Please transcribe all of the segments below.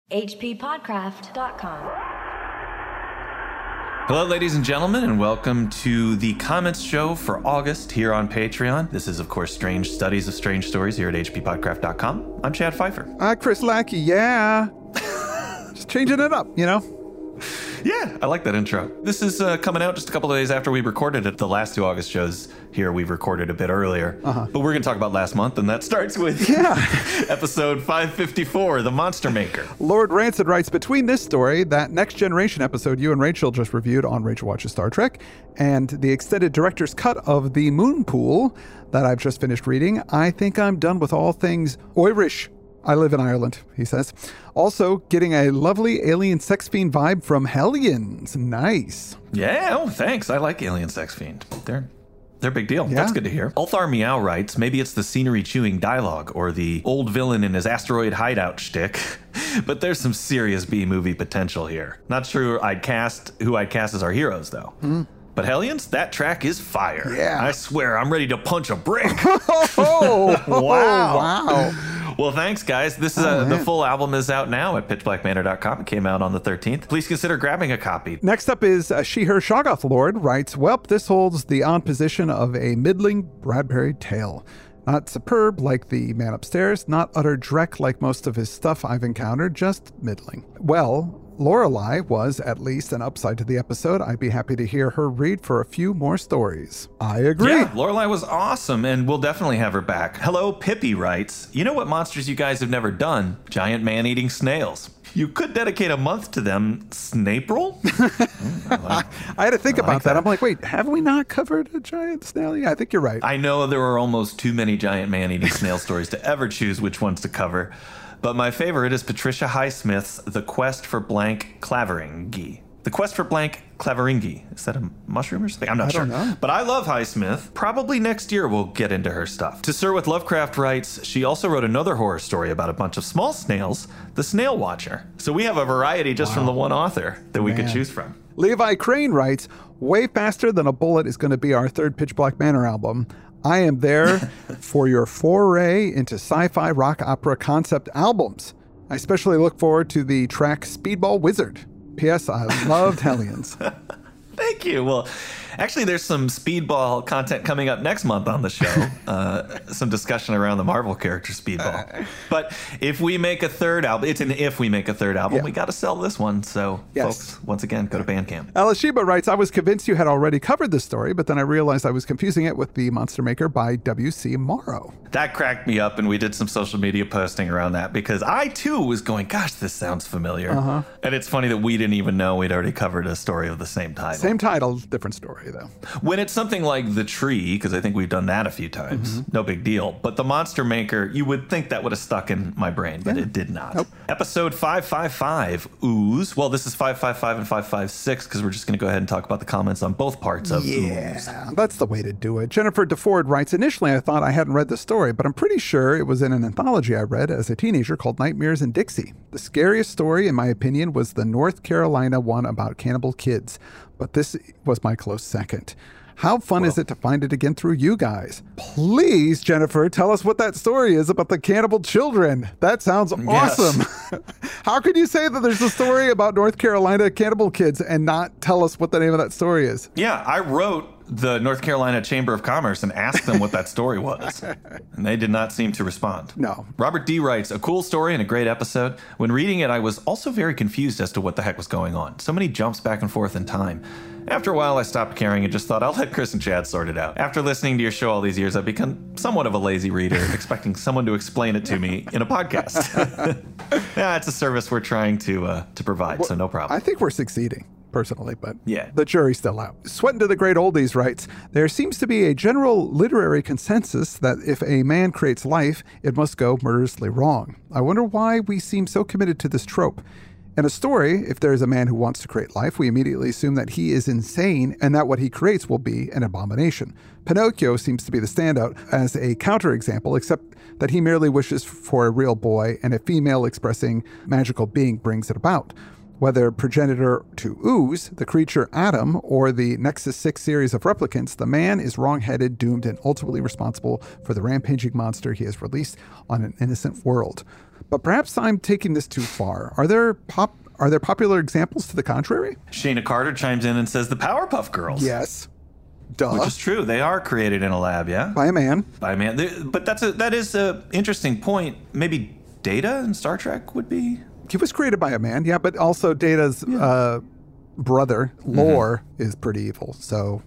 hppodcraft.com. Hello, ladies and gentlemen, and welcome to the comments show for August here on Patreon. This is, of course, Strange Studies of Strange Stories here at hppodcraft.com. I'm Chad Pfeiffer. Chris Lackey, yeah. Just changing it up, you know? Yeah, I like that intro. This is coming out just a couple of days after we recorded it. The last two August shows here we've recorded a bit earlier. But we're going to talk about last month, and that starts with episode 554, The Monster Maker. Lord Rancid writes, between this story, that Next Generation episode you and Rachel just reviewed on Rachel Watches Star Trek, and the extended director's cut of The Moon Pool that I've just finished reading, I think I'm done with all things Irish. I live in Ireland, he says. Also, getting a lovely alien sex fiend vibe from Hellions. Nice. Yeah, oh, thanks. I like Alien Sex Fiend. They're a big deal. Yeah. That's good to hear. Ulthar Meow writes, maybe it's the scenery-chewing dialogue or the old villain in his asteroid hideout shtick, but there's some serious B-movie potential here. Not sure who I'd cast as our heroes, though. But Hellions, that track is fire. Yeah. I swear, I'm ready to punch a brick. Wow. Well, thanks, guys. This is the full album is out now at pitchblackmanor.com. It came out on the 13th. Please consider grabbing a copy. Next up is She-Her Shoggoth Lord writes, welp, this holds the on position of a middling Bradbury tale. Not superb like the man upstairs, not utter dreck like most of his stuff I've encountered, just middling. Well, Lorelei was at least an upside to the episode. I'd be happy to hear her read for a few more stories. I agree. Yeah, Lorelei was awesome, and we'll definitely have her back. Hello, Pippi writes, you know what monsters you guys have never done? Giant man-eating snails. You could dedicate a month to them. Snapril? I had to think about that. I'm like, wait, have we not covered a giant snail? Yeah, I think you're right. I know there were almost too many giant man-eating snail stories to ever choose which ones to cover. But my favorite is Patricia Highsmith's The Quest for Blank Claveringy. The Quest for Blank Claveringy. Is that a mushroom or something? I'm not sure. I don't know. But I love Highsmith. Probably next year we'll get into her stuff. To Sir with Lovecraft writes, she also wrote another horror story about a bunch of small snails, The Snail Watcher. So we have a variety just from the one author that we could choose from. Levi Crane writes, way faster than a bullet is going to be our third Pitch Black Manor album. I am there for your foray into sci-fi rock opera concept albums. I especially look forward to the track Speedball Wizard. P.S. I loved Hellions. Thank you. Well, actually, there's some Speedball content coming up next month on the show. Some discussion around the Marvel character Speedball. But if we make a third album, it's an if we make a third album, we got to sell this one. So, folks, once again, go to Bandcamp. Alashiba writes, I was convinced you had already covered this story, but then I realized I was confusing it with The Monster Maker by W.C. Morrow. That cracked me up, and we did some social media posting around that because I, too, was going, gosh, this sounds familiar. And it's funny that we didn't even know we'd already covered a story of the same title. Same title, different story, though. When it's something like The Tree, because I think we've done that a few times, no big deal. But The Monster Maker, you would think that would have stuck in my brain, but it did not. Nope. Episode 555, Ooze. Well, this is 555 and 556, because we're just going to go ahead and talk about the comments on both parts of Ooze. That's the way to do it. Jennifer DeFord writes, initially I thought I hadn't read the story, but I'm pretty sure it was in an anthology I read as a teenager called Nightmares in Dixie. The scariest story, in my opinion, was the North Carolina one about cannibal kids, but this was my close second. How fun is it to find it again through you guys? Please, Jennifer, tell us what that story is about the cannibal children. That sounds awesome. How could you say that there's a story about North Carolina cannibal kids and not tell us what the name of that story is? Yeah, I wrote the North Carolina Chamber of Commerce and asked them what that story was. And they did not seem to respond. No. Robert D. writes, a cool story and a great episode. When reading it, I was also very confused as to what the heck was going on. So many jumps back and forth in time. After a while, I stopped caring and just thought, I'll let Chris and Chad sort it out. After listening to your show all these years, I've become somewhat of a lazy reader, expecting someone to explain it to me in a podcast. Yeah, it's a service we're trying to provide, so no problem. I think we're succeeding. Personally, but yeah, the jury's still out. Sweatin' to the Great Oldies writes, there seems to be a general literary consensus that if a man creates life, it must go murderously wrong. I wonder why we seem so committed to this trope. In a story, if there is a man who wants to create life, we immediately assume that he is insane and that what he creates will be an abomination. Pinocchio seems to be the standout as a counterexample, except that he merely wishes for a real boy and a female expressing magical being brings it about. Whether progenitor to Ooze, the creature Adam, or the Nexus 6 series of replicants, the man is wrong-headed, doomed, and ultimately responsible for the rampaging monster he has released on an innocent world. But perhaps I'm taking this too far. Are there popular examples to the contrary? Shayna Carter chimes in and says the Powerpuff Girls. Yes. Duh. Which is true. They are created in a lab, yeah? By a man. By a man. But that is an interesting point. Maybe Data in Star Trek would be? He was created by a man, yeah, but also Data's brother, Lore, is pretty evil. So,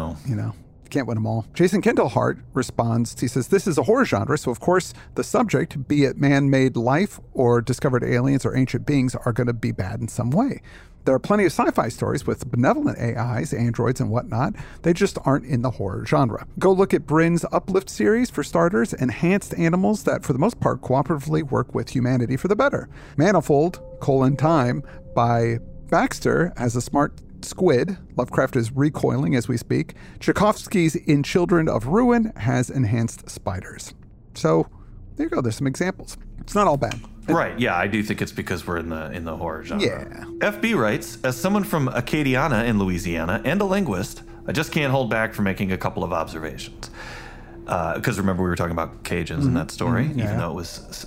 can't win them all. Jason Kendall Hart responds, he says, this is a horror genre, so of course the subject, be it man-made life or discovered aliens or ancient beings, are going to be bad in some way. There are plenty of sci-fi stories with benevolent AIs, androids, and whatnot. They just aren't in the horror genre. Go look at Bryn's Uplift series, for starters, enhanced animals that, for the most part, cooperatively work with humanity for the better. Manifold, Time, by Baxter, has a smart squid. Lovecraft is recoiling as we speak. Tchaikovsky's In Children of Ruin has enhanced spiders. So, there you go. There's some examples. It's not all bad. Right, yeah, I do think it's because we're in the horror genre. Yeah. FB writes, as someone from Acadiana in Louisiana and a linguist, I just can't hold back from making a couple of observations. Because remember we were talking about Cajuns in that story, even though it was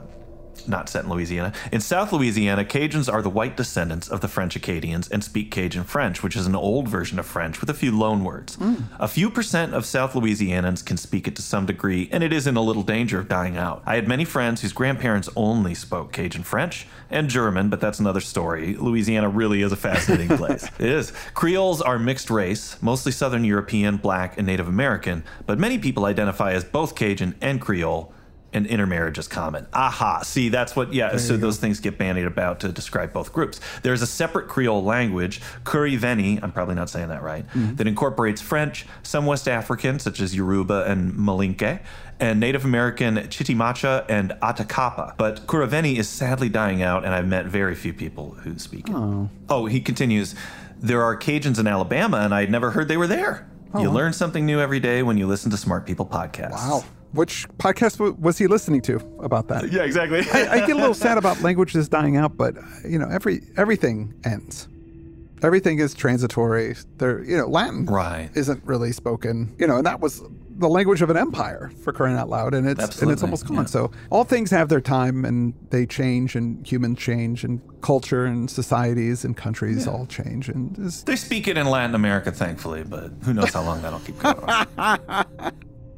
not set in Louisiana. In South Louisiana, Cajuns are the white descendants of the French Acadians and speak Cajun French, which is an old version of French with a few loan words. A few percent of South Louisianans can speak it to some degree, and it is in a little danger of dying out. I had many friends whose grandparents only spoke Cajun French and German, but that's another story. Louisiana really is a fascinating place. It is. Creoles are mixed race, mostly Southern European, Black, and Native American, but many people identify as both Cajun and Creole, and intermarriage is common. Aha, see, that's what, so those things get bandied about to describe both groups. There's a separate Creole language, Curry-Veni, I'm probably not saying that right, that incorporates French, some West African, such as Yoruba and Malinke, and Native American Chitimacha and Atacapa. But Curry-Veni is sadly dying out, and I've met very few people who speak it. Oh, he continues, there are Cajuns in Alabama, and I'd never heard they were there. You learn something new every day when you listen to Smart People podcasts. Wow. Which podcast was he listening to about that? Yeah, exactly. I get a little sad about languages dying out, but everything ends. Everything is transitory. Latin isn't really spoken. And that was the language of an empire, for crying out loud, and it's almost gone. Yeah. So all things have their time, and they change, and humans change, and culture and societies and countries all change. And they speak it in Latin America, thankfully, but who knows how long that'll keep going.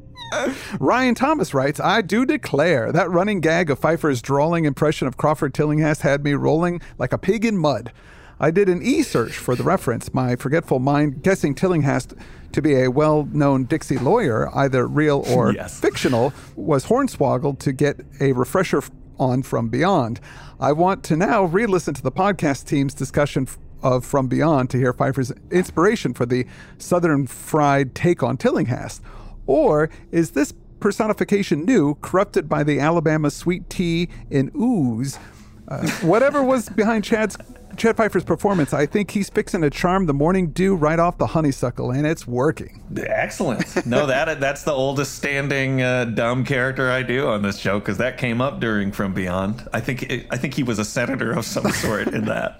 Ryan Thomas writes, I do declare that running gag of Pfeiffer's drawling impression of Crawford Tillinghast had me rolling like a pig in mud. I did an e-search for the reference, my forgetful mind guessing Tillinghast to be a well-known Dixie lawyer, either real or fictional, was hornswoggled to get a refresher on From Beyond. I want to now re-listen to the podcast team's discussion of From Beyond to hear Pfeiffer's inspiration for the Southern fried take on Tillinghast. Or is this personification new, corrupted by the Alabama sweet tea in ooze? Whatever was behind Chad Pfeiffer's performance, I think he's fixing to charm the morning dew right off the honeysuckle, and it's working. Excellent. No, that's the oldest standing dumb character I do on this show, because that came up during From Beyond. I think he was a senator of some sort in that.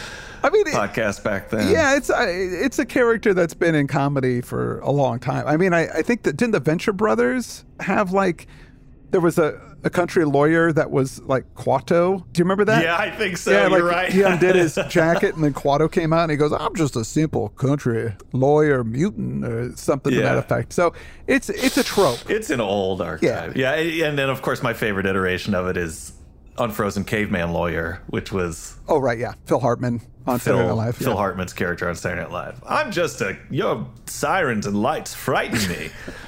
Podcast back then. Yeah, it's a character that's been in comedy for a long time. I think that, didn't the Venture Brothers have there was a country lawyer that was like Quato? Do you remember that? Yeah, I think so. Yeah, you're right. He undid his jacket, and then Quato came out, and he goes, I'm just a simple country lawyer mutant, or something to that effect. So it's a trope. It's an old archive. Yeah, and then, of course, my favorite iteration of it is Unfrozen Caveman Lawyer, which was... Oh, right, yeah. Phil Hartman on Saturday Night Live. Phil Hartman's character on Saturday Night Live. I'm just your sirens and lights frighten me.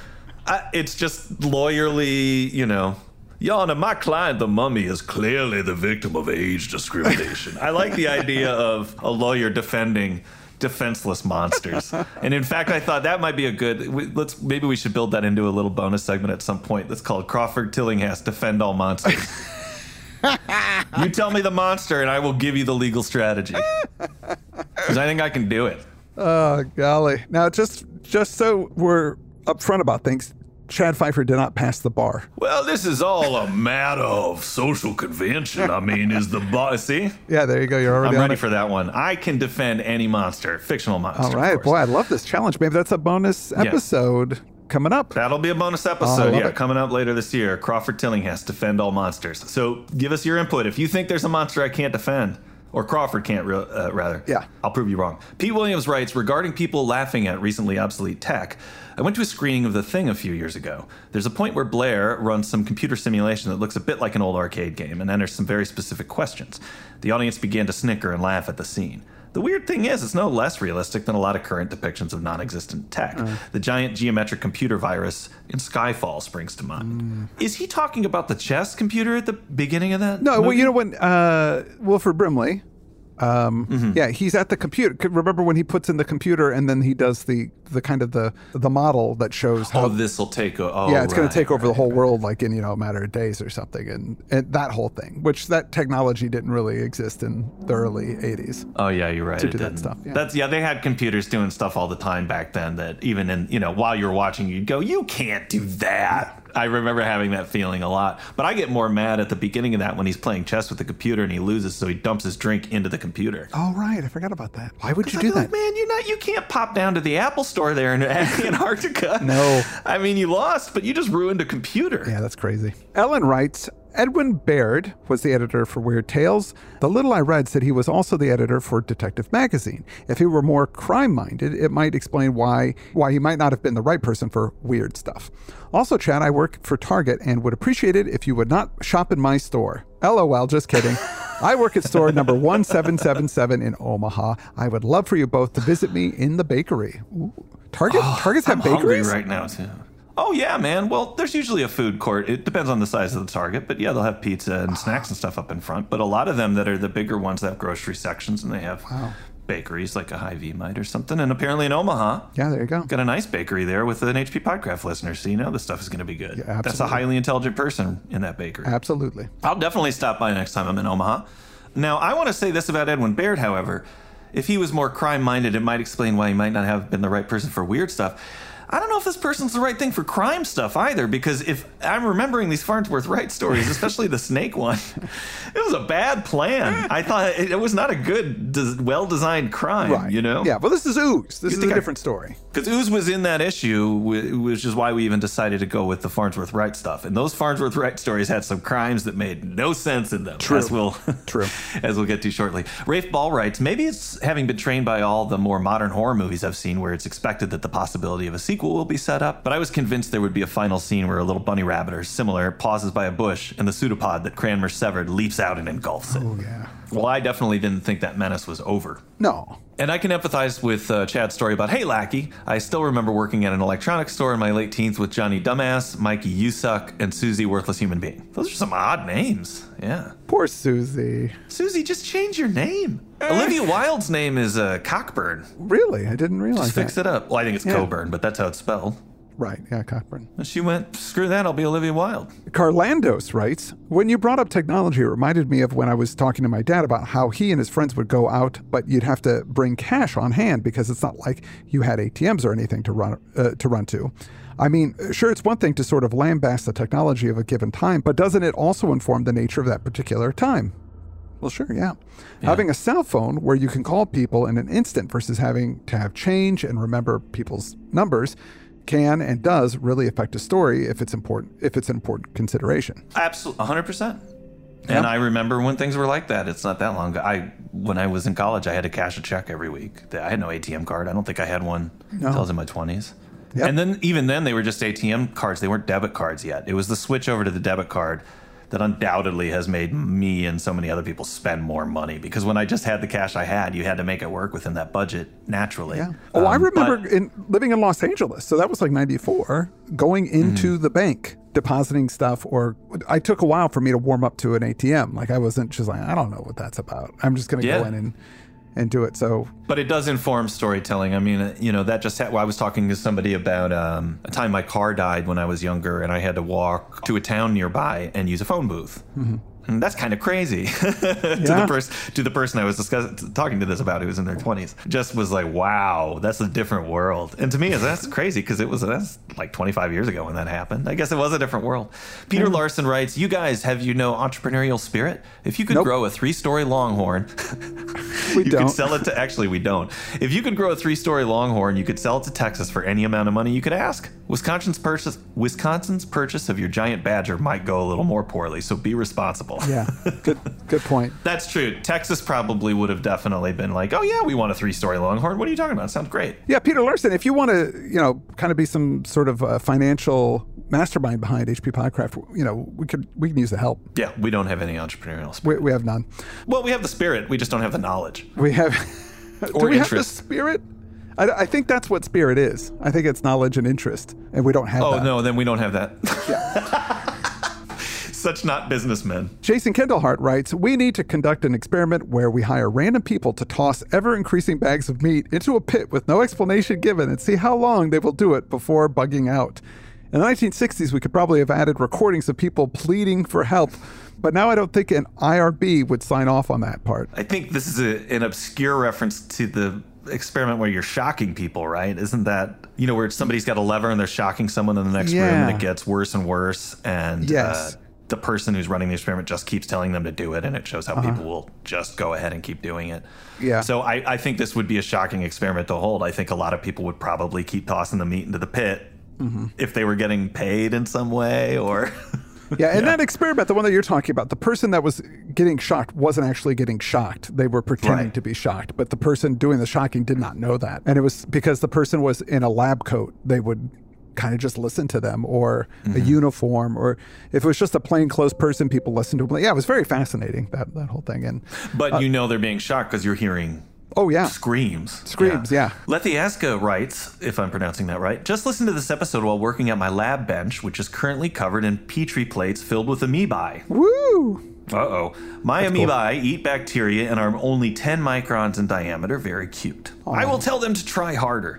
It's just lawyerly, Your Honor, my client, the mummy, is clearly the victim of age discrimination. I like the idea of a lawyer defending defenseless monsters. And in fact, I thought that might be a good... Maybe we should build that into a little bonus segment at some point that's called Crawford Tillinghast Defend All Monsters. You tell me the monster, and I will give you the legal strategy. Because I think I can do it. Oh, golly. Now, just so we're upfront about things, Chad Pfeiffer did not pass the bar. Well, this is all a matter of social convention. I mean, is the boss... See? Yeah, there you go. You're already I'm on ready it. for that one. I can defend any monster, fictional monster. All right. of course. Boy, I love this challenge. Maybe that's a bonus episode coming up. That'll be a bonus I episode, love it. coming up later this year. Crawford Tillinghast, defend all monsters. So give us your input. If you think there's a monster I can't defend, or Crawford can't, rather. Yeah. I'll prove you wrong. Pete Williams writes, regarding people laughing at recently obsolete tech, I went to a screening of The Thing a few years ago. There's a point where Blair runs some computer simulation that looks a bit like an old arcade game and enters some very specific questions. The audience began to snicker and laugh at the scene. The weird thing is, it's no less realistic than a lot of current depictions of non-existent tech. The giant geometric computer virus in Skyfall springs to mind. Is he talking about the chess computer at the beginning of that? No, well, movie? you know when Wilford Brimley, yeah, he's at the computer. Remember when he puts in the computer and then he does the kind of the model that shows how this will take over. it's going to take over the whole world like in a matter of days or something, and that whole thing, which that technology didn't really exist in the early 80s. Oh yeah, you're right. To it do that didn't. stuff, yeah. They had computers doing stuff all the time back then that even in while you were watching, you'd go, you can't do that. I remember having that feeling a lot. But I get more mad at the beginning of that when he's playing chess with the computer and he loses, so he dumps his drink into the computer. Oh right, I forgot about that. Why would you do Like, that? man, you can't pop down to the Apple store there in Antarctica. No. I mean, you lost, but you just ruined a computer. Yeah, that's crazy. Ellen writes, Edwin Baird was the editor for Weird Tales. The little I read said he was also the editor for Detective Magazine. If he were more crime-minded, it might explain why he might not have been the right person for weird stuff. Also, Chad, I work for Target and would appreciate it if you would not shop in my store. LOL, just kidding. I work at store number 1777 in Omaha. I would love for you both to visit me in the bakery. Ooh. Targets have I'm hungry bakeries? right now, too. Oh, yeah, man. Well, there's usually a food court. It depends on the size of the Target, but yeah, they'll have pizza and snacks and stuff up in front. But a lot of them that are the bigger ones that have grocery sections, and they have bakeries like a Hy-Vee might or something. And apparently in Omaha, Yeah, there you go. got a nice bakery there with an HP Podcraft listener, so you know this stuff is going to be good. Yeah, That's a highly intelligent person in that bakery. Absolutely. I'll definitely stop by next time I'm in Omaha. Now, I want to say this about Edwin Baird, however. If he was more crime-minded, it might explain why he might not have been the right person for weird stuff. I don't know if this person's the right thing for crime stuff either, because if I'm remembering these Farnsworth Wright stories, especially the snake one, it was a bad plan. I thought it was not a good, well-designed crime, Right. Yeah, well, this is Ooze. This is a different story. Because Ooze was in that issue, which is why we even decided to go with the Farnsworth Wright stuff. And those Farnsworth Wright stories had some crimes that made no sense in them. True. As we'll get to shortly. Rafe Ball writes, maybe it's having been trained by all the more modern horror movies I've seen where it's expected that the possibility of a sequel will be set up, but I was convinced there would be a final scene where a little bunny rabbit or similar pauses by a bush and the pseudopod that Cranmer severed leaps out and engulfs it. Oh, yeah. Well, I definitely didn't think that menace was over. No. And I can empathize with Chad's story about Hey Lackey. I still remember working at an electronics store in my late teens with Johnny Dumbass, Mikey You Suck, and Susie Worthless Human Being. Those are some odd names. Yeah. Poor Susie. Susie, just change your name. Olivia Wilde's name is Cockburn. Really? I didn't realize Just fix that. it up. Well, I think it's Coburn, but that's how it's spelled. Right, yeah, Cockburn. And she went, screw that, I'll be Olivia Wilde. Carlandos writes, when you brought up technology, it reminded me of when I was talking to my dad about how he and his friends would go out, but you'd have to bring cash on hand because it's not like you had ATMs or anything to run to. I mean, sure, it's one thing to sort of lambast the technology of a given time, but doesn't it also inform the nature of that particular time? Well, sure, yeah. Having a cell phone where you can call people in an instant versus having to have change and remember people's numbers can and does really affect a story if it's an important consideration. Absolutely, 100%. And I remember when things were like that. It's not that long ago. When I was in college, I had to cash a check every week. I had no ATM card. I don't think I had one until I was in my 20s. Yep. And then even then, they were just ATM cards. They weren't debit cards yet. It was the switch over to the debit card that undoubtedly has made me and so many other people spend more money. Because when I just had the cash I had, you had to make it work within that budget naturally. Yeah. Oh, I remember living in Los Angeles. So that was like 94, going into the bank, depositing stuff, or I took a while for me to warm up to an ATM. Like I wasn't just like, I don't know what that's about. I'm just going to go in and do it. So, but it does inform storytelling. I mean, that just I was talking to somebody about a time my car died when I was younger, and I had to walk to a town nearby and use a phone booth. That's kind of crazy. to the person I was talking to this about, who was in their 20s, just was like, wow, that's a different world. And to me, that's crazy because that's like 25 years ago when that happened. I guess it was a different world. Peter Larson writes, you guys have entrepreneurial spirit? If you could grow a 3-story Longhorn, could sell it to, actually we don't. If you could grow a 3-story Longhorn, you could sell it to Texas for any amount of money you could ask. Wisconsin's purchase of your giant badger might go a little more poorly, so be responsible. Yeah, good point. That's true. Texas probably would have definitely been like, oh yeah, we want a 3-story Longhorn. What are you talking about? Sounds great. Yeah, Peter Larson, if you want to, kind of be some sort of financial mastermind behind HP Podcraft, we can use the help. Yeah, we don't have any entrepreneurial spirit. We have none. Well, we have the spirit. We just don't have the knowledge. We have... or we interest. Have the spirit? I think that's what spirit is. I think it's knowledge and interest, and we don't have that. Oh, no, then we don't have that. Yeah. Such not businessmen. Jason Kendallhart writes, we need to conduct an experiment where we hire random people to toss ever-increasing bags of meat into a pit with no explanation given and see how long they will do it before bugging out. In the 1960s, we could probably have added recordings of people pleading for help, but now I don't think an IRB would sign off on that part. I think this is an obscure reference to the experiment where you're shocking people, right? Isn't that, where somebody's got a lever and they're shocking someone in the next room and it gets worse and worse, and the person who's running the experiment just keeps telling them to do it, and it shows how people will just go ahead and keep doing it. Yeah. So I think this would be a shocking experiment to hold. I think a lot of people would probably keep tossing the meat into the pit if they were getting paid in some way, or... Yeah, and that experiment, the one that you're talking about, the person that was getting shocked wasn't actually getting shocked. They were pretending to be shocked, but the person doing the shocking did not know that. And it was because the person was in a lab coat, they would kind of just listen to them, or a uniform, or if it was just a plainclothes person, people listened to them. Yeah, it was very fascinating, that whole thing. But they're being shocked because you're hearing... Oh, yeah. Screams, yeah. Lethiaska writes, if I'm pronouncing that right, just listen to this episode while working at my lab bench, which is currently covered in Petri plates filled with amoebae. Woo! Uh-oh. My amoebae eat bacteria and are only 10 microns in diameter. Very cute. I will tell them to try harder.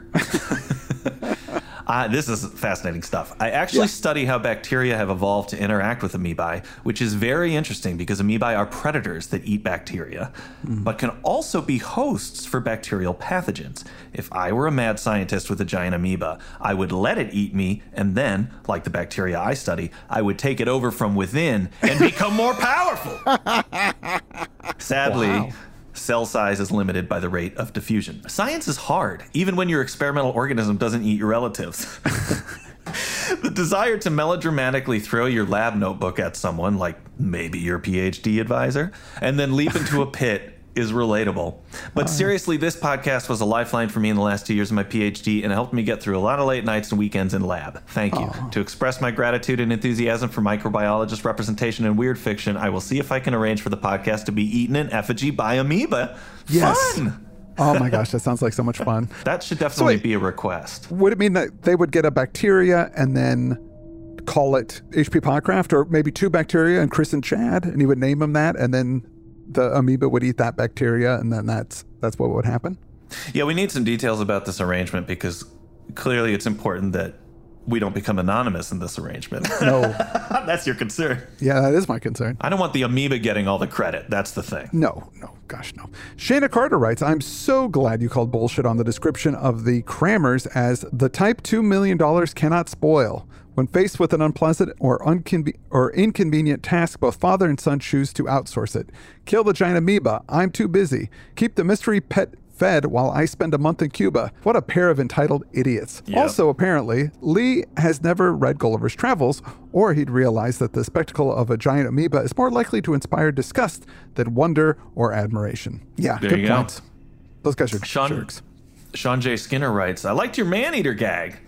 This is fascinating stuff. I actually study how bacteria have evolved to interact with amoebae, which is very interesting because amoebae are predators that eat bacteria, but can also be hosts for bacterial pathogens. If I were a mad scientist with a giant amoeba, I would let it eat me, and then, like the bacteria I study, I would take it over from within and become more powerful. Sadly, cell size is limited by the rate of diffusion. Science is hard, even when your experimental organism doesn't eat your relatives. The desire to melodramatically throw your lab notebook at someone, like maybe your PhD advisor, and then leap into a pit is relatable. But seriously, this podcast was a lifeline for me in the last 2 years of my PhD, and it helped me get through a lot of late nights and weekends in lab. Thank you. To express my gratitude and enthusiasm for microbiologist representation in weird fiction, I will see if I can arrange for the podcast to be eaten in effigy by amoeba. Yes. Fun! Oh my gosh, that sounds like so much fun. That should definitely be a request. Would it mean that they would get a bacteria and then call it HP Podcraft, or maybe 2 bacteria and Chris and Chad, and he would name them that, and then the amoeba would eat that bacteria, and then that's what would happen? Yeah, we need some details about this arrangement, because clearly it's important that we don't become anonymous in this arrangement. No. That's your concern. Yeah, that is my concern. I don't want the amoeba getting all the credit. That's the thing. No. Gosh, no. Shayna Carter writes, I'm so glad you called bullshit on the description of the Crammers as the type $2 million cannot spoil. When faced with an unpleasant or inconvenient task, both father and son choose to outsource it. Kill the giant amoeba. I'm too busy. Keep the mystery pet fed while I spend a month in Cuba. What a pair of entitled idiots. Yep. Also, apparently, Lee has never read Gulliver's Travels, or he'd realize that the spectacle of a giant amoeba is more likely to inspire disgust than wonder or admiration. Yeah, there good points. Those guys are jerks. Sean J. Skinner writes, I liked your man-eater gag.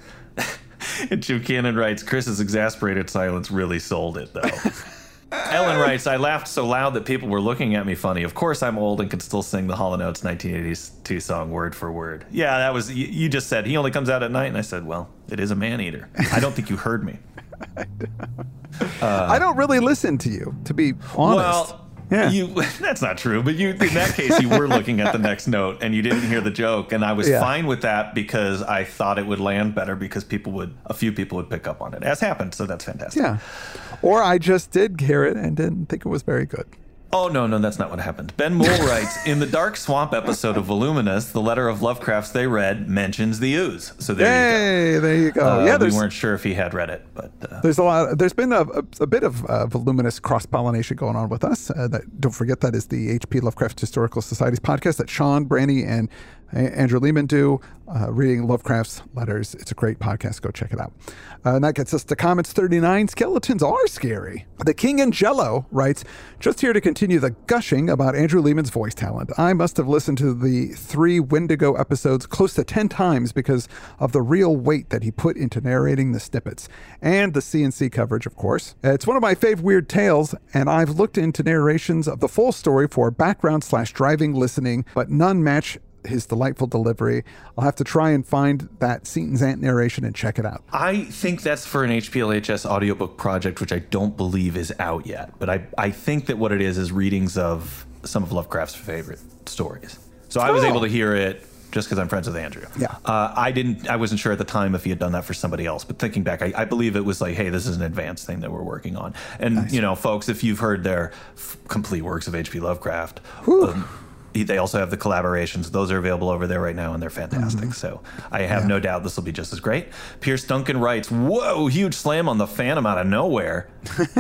And Jim Cannon writes, Chris's exasperated silence really sold it, though. Ellen writes, I laughed so loud that people were looking at me funny. Of course I'm old and can still sing the Hall & Oates 1982 song word for word. Yeah, that was, you just said, he only comes out at night. And I said, well, it is a man-eater. I don't think you heard me. I don't really listen to you, to be honest. Well, Yeah. That's not true, but in that case, you were looking at the next note and you didn't hear the joke. And I was fine with that because I thought it would land better because a few people would pick up on it, as happened. So that's fantastic. Yeah. Or I just did hear it and didn't think it was very good. Oh, no, that's not what happened. Ben Moore writes, in the Dark Swamp episode of Voluminous, the letter of Lovecraft's they read mentions the ooze. So there you go. We weren't sure if he had read it, but there's been a bit of Voluminous cross-pollination going on with us. Don't forget that is the H.P. Lovecraft Historical Society's podcast that Sean, Brandy, and Andrew Lehman do, reading Lovecraft's letters. It's a great podcast. Go check it out. And that gets us to comments 39. Skeletons are scary. The King in Jello writes, just here to continue the gushing about Andrew Lehman's voice talent. I must have listened to the 3 Wendigo episodes close to 10 times because of the real weight that he put into narrating the snippets. And the CNC coverage, of course. It's one of my fave weird tales, and I've looked into narrations of the full story for background/driving listening, but none match his delightful delivery. I'll have to try and find that Seaton's Ant narration and check it out. I think that's for an HPLHS audiobook project, which I don't believe is out yet. But I think that what it is readings of some of Lovecraft's favorite stories. So I was able to hear it just because I'm friends with Andrew. Yeah. I wasn't sure at the time if he had done that for somebody else, but thinking back, I believe it was like, hey, this is an advanced thing that we're working on. And, folks, if you've heard their complete works of H.P. Lovecraft, they also have the collaborations. Those are available over there right now, and they're fantastic. So I have no doubt this will be just as great. Pierce Duncan writes, whoa, huge slam on the Phantom out of nowhere.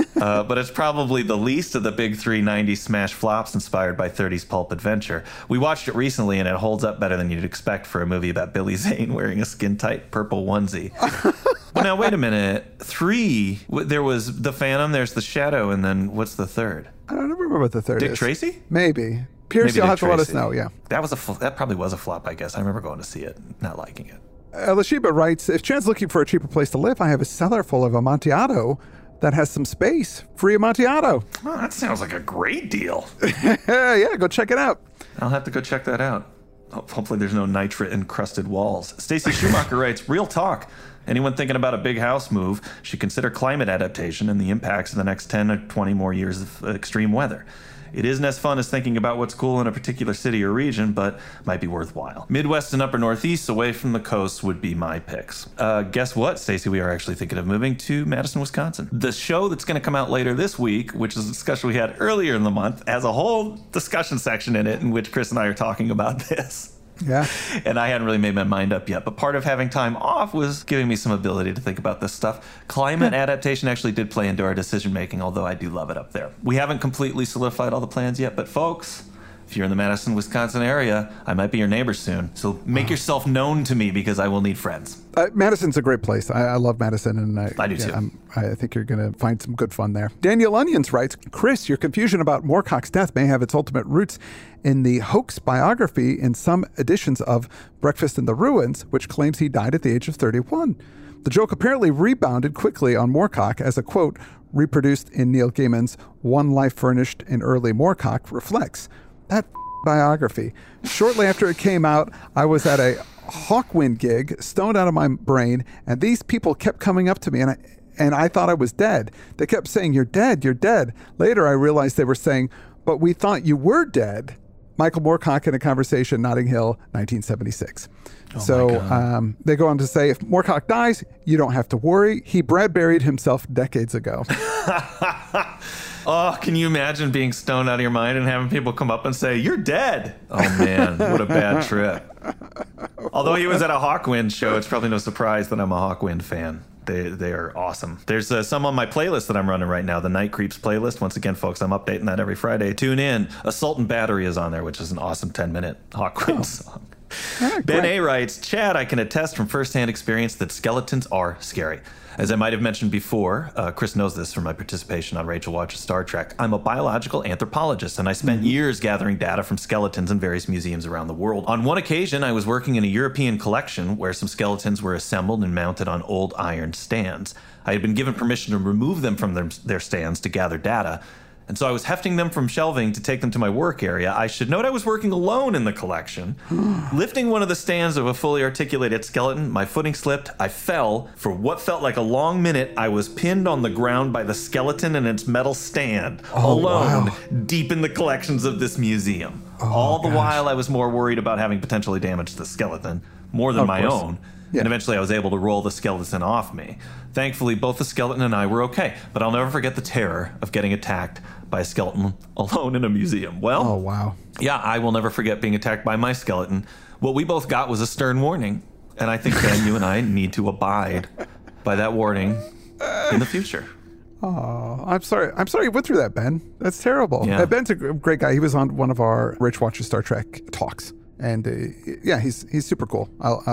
But it's probably the least of the big 3 90s smash flops inspired by 30s pulp adventure. We watched it recently, and it holds up better than you'd expect for a movie about Billy Zane wearing a skin-tight purple onesie. Well, now, wait a minute. 3, there was the Phantom, there's the Shadow, and then what's the third? I don't remember what the third is. Dick Tracy? Maybe. Pierce, you'll have to let us know, yeah. That probably was a flop, I guess. I remember going to see it, not liking it. Lashiba writes, if Chad's looking for a cheaper place to live, I have a cellar full of Amontillado that has some space. Free Amontillado. Oh, that sounds like a great deal. Yeah, go check it out. I'll have to go check that out. Hopefully there's no nitrate-encrusted walls. Stacy Schumacher writes, real talk. Anyone thinking about a big house move should consider climate adaptation and the impacts of the next 10 or 20 more years of extreme weather. It isn't as fun as thinking about what's cool in a particular city or region, but might be worthwhile. Midwest and upper Northeast, away from the coast, would be my picks. Guess what, Stacey? We are actually thinking of moving to Madison, Wisconsin. The show that's going to come out later this week, which is a discussion we had earlier in the month, has a whole discussion section in it in which Chris and I are talking about this. Yeah. And I hadn't really made my mind up yet, but part of having time off was giving me some ability to think about this stuff. Climate adaptation actually did play into our decision making, although I do love it up there. We haven't completely solidified all the plans yet, but folks, if you're in the Madison, Wisconsin area, I might be your neighbor soon. So make yourself known to me because I will need friends. Madison's a great place. I love Madison, and I do too. I think you're going to find some good fun there. Daniel Onions writes, Chris, your confusion about Moorcock's death may have its ultimate roots in the hoax biography in some editions of Breakfast in the Ruins, which claims he died at the age of 31. The joke apparently rebounded quickly on Moorcock as a quote reproduced in Neil Gaiman's One Life Furnished in Early Moorcock reflects. That biography. Shortly after it came out, I was at a Hawkwind gig, stoned out of my brain, and these people kept coming up to me, and I thought I was dead. They kept saying, "You're dead, you're dead." Later, I realized they were saying, "But we thought you were dead." Michael Moorcock in a conversation, Notting Hill, 1976. They go on to say, if Moorcock dies, you don't have to worry. He Bradburied himself decades ago. Oh, can you imagine being stoned out of your mind and having people come up and say, "You're dead"? Oh, man, what a bad trip. Although he was at a Hawkwind show, it's probably no surprise that I'm a Hawkwind fan. They are awesome. There's some on my playlist that I'm running right now, the Night Creeps playlist. Once again, folks, I'm updating that every Friday. Tune in. Assault and Battery is on there, which is an awesome 10-minute Hawkwind song. Ben A. writes, Chad, I can attest from firsthand experience that skeletons are scary. As I might have mentioned before, Chris knows this from my participation on Rachel Watches Star Trek, I'm a biological anthropologist, and I spent years gathering data from skeletons in various museums around the world. On one occasion, I was working in a European collection where some skeletons were assembled and mounted on old iron stands. I had been given permission to remove them from their stands to gather data, And so I was hefting them from shelving to take them to my work area. I should note I was working alone in the collection. Lifting one of the stands of a fully articulated skeleton, my footing slipped. I fell. For what felt like a long minute, I was pinned on the ground by the skeleton and its metal stand, alone, deep in the collections of this museum. All the while, I was more worried about having potentially damaged the skeleton, more than my own. Yeah. And eventually I was able to roll the skeleton off me. Thankfully, both the skeleton and I were okay, but I'll never forget the terror of getting attacked by a skeleton alone in a museum. Well, yeah, I will never forget being attacked by my skeleton. What we both got was a stern warning, and I think, Ben, you and I need to abide by that warning in the future. Oh, I'm sorry you went through that, Ben. That's terrible. Yeah. Ben's a great guy. He was on one of our Rich Watches Star Trek talks, and he's super cool.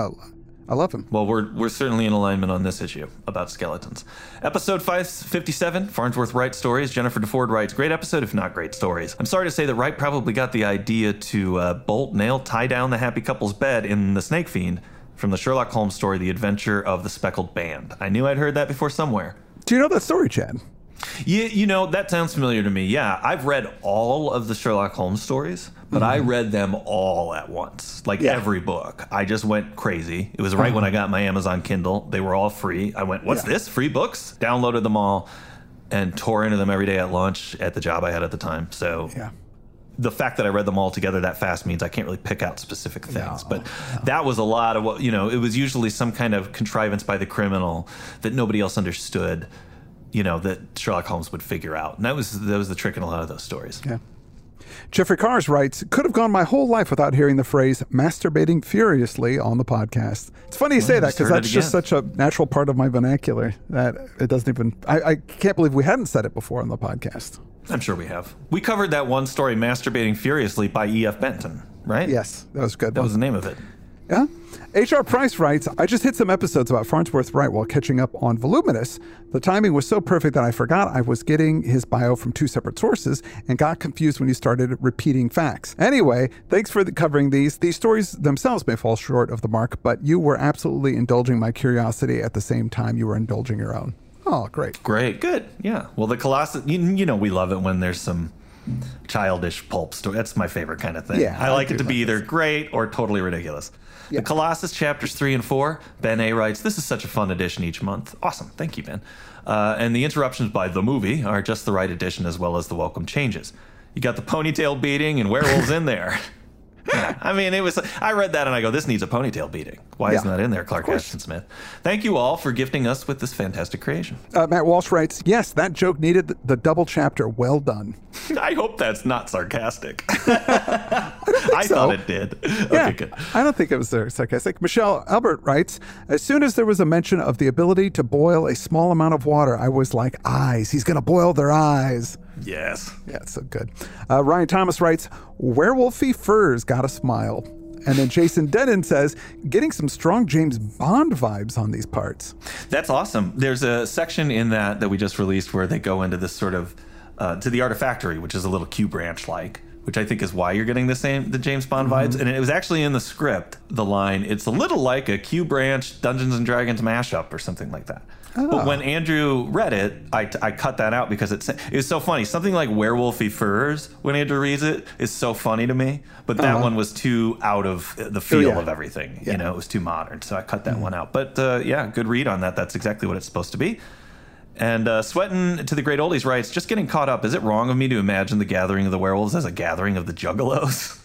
I love him. Well, we're certainly in alignment on this issue about skeletons. Episode 557, Farnsworth Wright Stories. Jennifer DeFord writes, great episode, if not great stories. I'm sorry to say that Wright probably got the idea to bolt, nail, tie down the happy couple's bed in The Snake Fiend from the Sherlock Holmes story, The Adventure of the Speckled Band. I knew I'd heard that before somewhere. Do you know that story, Chad? Yeah, that sounds familiar to me. Yeah, I've read all of the Sherlock Holmes stories, but I read them all at once, every book. I just went crazy. It was right when I got my Amazon Kindle. They were all free. I went, what's this? Free books? Downloaded them all and tore into them every day at lunch at the job I had at the time. So the fact that I read them all together that fast means I can't really pick out specific things. But that was a lot of what, it was usually some kind of contrivance by the criminal that nobody else understood, that Sherlock Holmes would figure out. And that was the trick in a lot of those stories. Yeah. Jeffrey Cars writes, could have gone my whole life without hearing the phrase masturbating furiously on the podcast. It's funny you say that because that's just such a natural part of my vernacular that it doesn't even, I can't believe we hadn't said it before on the podcast. I'm sure we have. We covered that one story, Masturbating Furiously, by E.F. Benton, right? Yes, that was good. That was the name of it. Yeah. H.R. Price writes, I just hit some episodes about Farnsworth Wright while catching up on Voluminous. The timing was so perfect that I forgot I was getting his bio from two separate sources and got confused when you started repeating facts. Anyway, thanks for covering these. These stories themselves may fall short of the mark, but you were absolutely indulging my curiosity at the same time you were indulging your own. Oh, great. Great. Good. Yeah. Well, the Colossus, we love it when there's some childish pulp story. That's my favorite kind of thing. Yeah, I like it to be either great or totally ridiculous. Yeah. The Colossus chapters 3 and 4. Ben A. writes, this is such a fun edition each month. Awesome. Thank you, Ben. And the interruptions by the movie are just the right addition as well as the welcome changes. You got the ponytail beating and werewolves in there. Yeah. I mean, I read that and I go, this needs a ponytail beating. Why isn't that in there, Clark Ashton Smith? Thank you all for gifting us with this fantastic creation. Matt Walsh writes, yes, that joke needed the double chapter. Well done. I hope that's not sarcastic. I thought it did. Okay, good. I don't think it was sarcastic. Michelle Albert writes, as soon as there was a mention of the ability to boil a small amount of water, I was like, eyes. He's going to boil their eyes. Yes. Yeah, it's so good. Ryan Thomas writes, werewolfy furs got a smile. And then Jason Denon says, getting some strong James Bond vibes on these parts. That's awesome. There's a section in that we just released where they go into this sort of, to the Artifactory, which is a little Q branch like, which I think is why you're getting the James Bond vibes. And it was actually in the script, the line, it's a little like a Q branch Dungeons and Dragons mashup or something like that. Oh. But when Andrew read it, I cut that out because it was so funny. Something like werewolfy furs, when Andrew reads it, is so funny to me. But that one was too out of the feel of everything. Yeah. It was too modern. So I cut that one out. But good read on that. That's exactly what it's supposed to be. And Sweatin' to the Great Oldies writes, just getting caught up. Is it wrong of me to imagine the gathering of the werewolves as a gathering of the juggalos?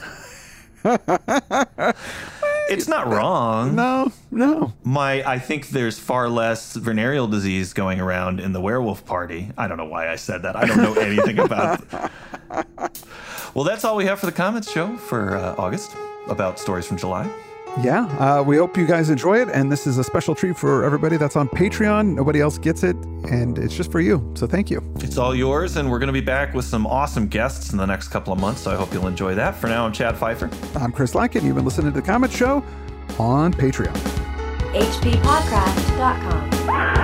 It's not wrong. No. I think there's far less venereal disease going around in the werewolf party. I don't know why I said that. I don't know anything about it. Well, that's all we have for the comments show for August about stories from July. Yeah, we hope you guys enjoy it. And this is a special treat for everybody that's on Patreon. Nobody else gets it. And it's just for you. So thank you. It's all yours. And we're going to be back with some awesome guests in the next couple of months. So I hope you'll enjoy that. For now, I'm Chad Pfeiffer. I'm Chris Lackett. You've been listening to The Comment Show on Patreon. HPPodcraft.com.